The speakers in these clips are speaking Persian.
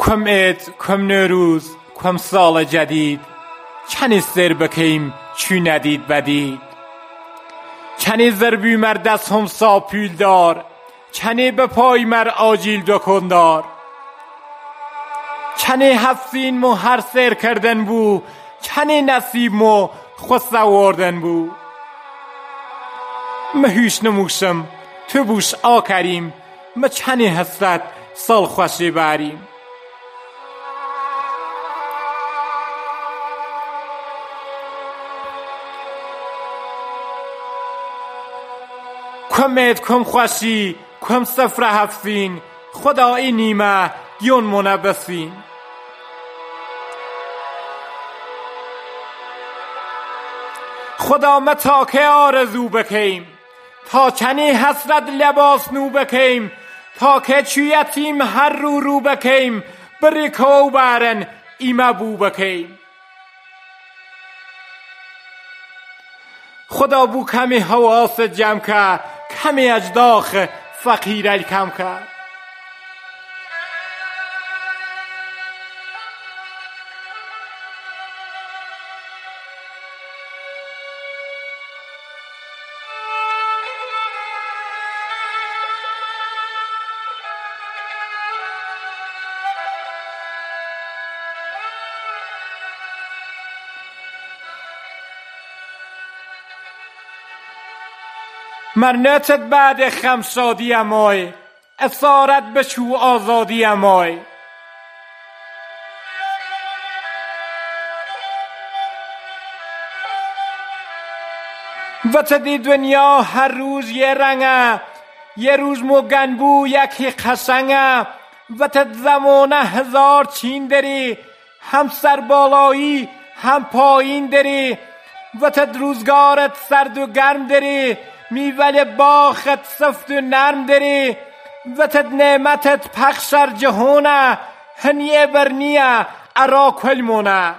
کم عید کم نوروز کم سال جدید چنی سر بکیم چی ندید بدید چنی زربی مر دست هم ساپیل دار چنی به پای مر آجیل دکندار چنی هفسین مو هر سر کردن بو چنی نصیب مو خود آوردن بو مهیش نموشم تو بوش آکریم ما چنی هستد سال خوشی بریم کم عید کم خوشی کم سفره هفسین خدایی نیمه گیون منبسین خدا ما تا که آرزو بکیم تا چنی حسرت لباس نو بکیم تا که چو یتیم هر رو بکیم بری کو برن ایمه بو بکیم خدا بو کمی حواس جمع که کمی اجداخ فقیر کم که مرنتت بعد خمسادی امای اسارت بچو آزادی امای و تدی دنیا هر روز یه رنگه یه روز مگن بو یکی قشنگه و تد زمانه هزار چین داری هم سر بالایی هم پایین داری و تد روزگارت سرد و گرم داری میوه باخت سفت و نرم داری و تد نعمتت پخشر جهونه هنیه برنیه ارا کلمونه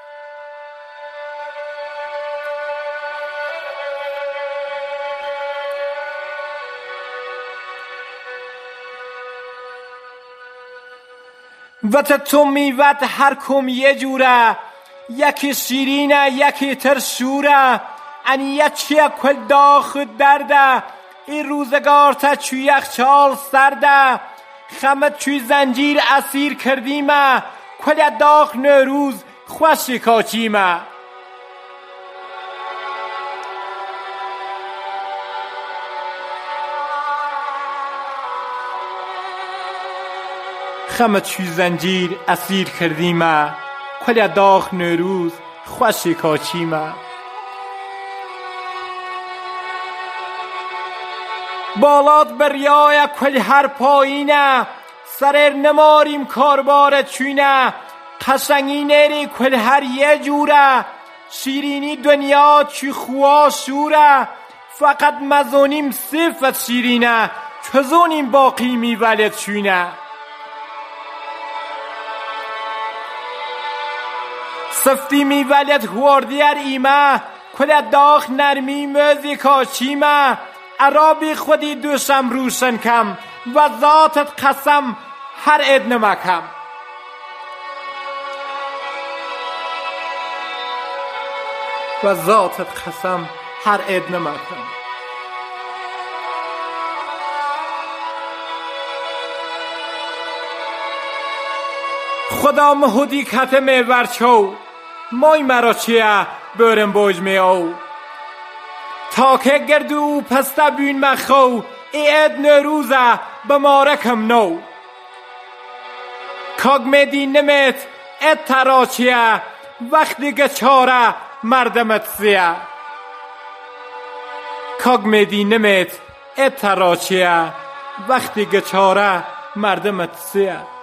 و تد تو میوت هر کم یه جوره یکی شیرینه یکی ترشوره انیه چیه کل داخ درده این روزگار تا چو یخچال سرده خمت چوی زنجیر اسیر کردیمه کل داخ نوروز خوشی کاچیمه خمت چوی زنجیر اسیر کردیمه کل داخ نوروز خوشی کاچیمه بالات بریای کل هر پایینه سرر نماریم کاربار چوینه قشنگی نری کل هر یه جوره شیرینی دنیا چی خوا شوره فقط مزونیم صفت شیرینه چزونیم باقی میولد چوینه سفتی میولد هواردیر ایمه کل داخ نرمی موزی کاشیمه عربی خودی دوشم روشن کم و ذاتت قسم هر عید نمکم و ذاتت قسم هر عید نمکم خدا مهودی کتمه ورچو مای مرا چیه برم بوج می او تا که گردو پسته بین مخو عید نوروزه بمارکم نو کاگ میدی نمیت عید تراچیه وقتی که چاره مردمت سیه کاگ میدی نمیت عید تراچیه وقتی که چاره مردمت سیه